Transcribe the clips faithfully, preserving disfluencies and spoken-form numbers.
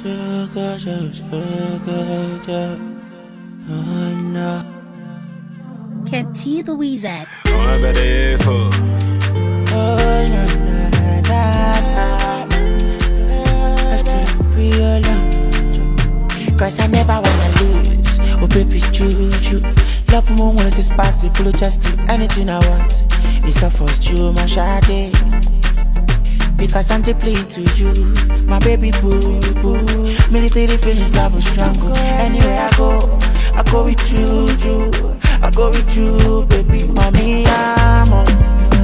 sugar, sugar, sugar, oh no. Can't see the wizard. I'm better for. Oh no, na na na. I still be alone, cause I never wanna lose. Oh baby, you, you love me when it's possible. Just do anything I want. It's all for you, my shawty. Because I'm deeply into you, my baby boo boo. Military feelings, love is stronger. Anywhere I go, I go with you, you. I go with you, baby, mommy, I'm on.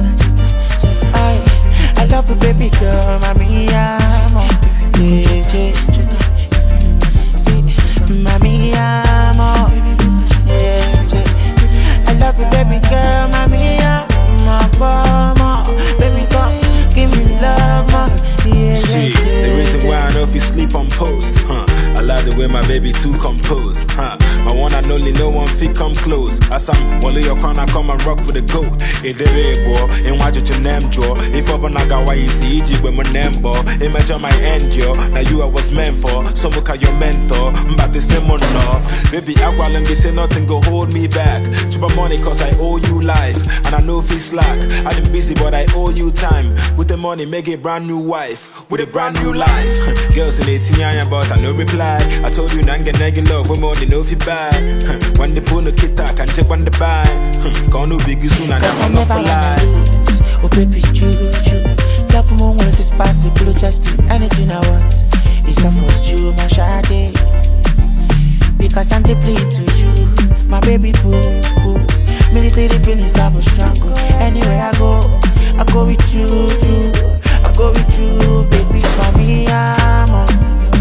I, I love you, baby girl, mommy, I'm on. Yeah, yeah. See, mommy, I'm on. Yeah, yeah. I love you, baby girl, mommy, I'm on. Baby, come, give me love, ma. Yeah, Shit, yeah, yeah, the reason yeah. why I know if you sleep on post, huh? I love the way my baby too composed, huh? My one and only, no one fit come close. As I'm one of your crown, I come and rock with a goat. It did it, boy. And why did your name draw? If I'm not got why you see it with my name, boy. Imagine my end, yo. Now you I was meant for. Some look at your mentor. But the same one, no. Baby, I will and they say nothing go hold me back. Chupa money cause I owe you life. And I know if it's slack. I been busy, but I owe you time. With the money, make a brand new wife. With a brand new life. Girls in eighteen, but I no reply. I told you, Nanga Naggy love, when money no fit buy. When the puno kita, can check on the buy. Gonna be good soon, and I'm not gonna lie. Lose. Oh, baby, you, you. Love me when it's possible. Just do anything I want. It's all for you, my shawty. Because I'm deeply into you, my baby boo boo. Military feelings, love is stronger. Anywhere I go, I go with you, you. I go with you, baby, mommy, I'm on.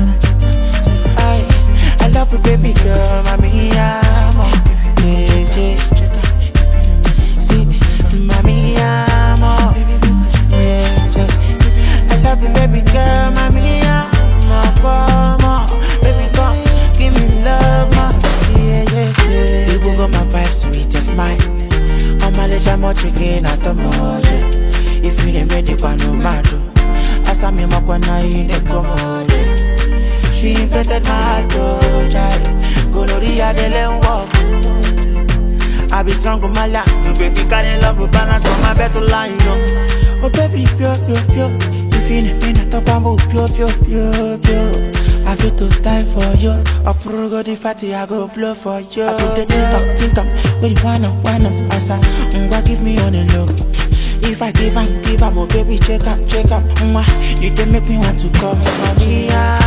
I, I love you, baby girl, mommy, I'm on. Yeah, yeah. See, mommy, I'm on. Yeah, yeah. I love you, baby girl, mommy, I'm on. Baby, come, give me love, ma. Yeah, yeah, yeah. You got my vibes, sweet as mine. On my leisure, I'm drinking at the morning. If you didn't make it, no matter. As I'm in my corner, you didn't come on. She infected my heart, child. Gonorrhea, they let walk. I be strong with my life. You baby, carry love with balance on my better line, you know. Oh, baby, pure, pure, pure. If you didn't mean I talk about pure, pure, pure, pure. I feel to die for you. I pro go the fatty, I go blow for you. I put the think up, think up. When you wanna, wanna, I say, mm, give me on the low. If I give up, give up, oh baby, check up, check up. Mm, you can make me want to come, mommy.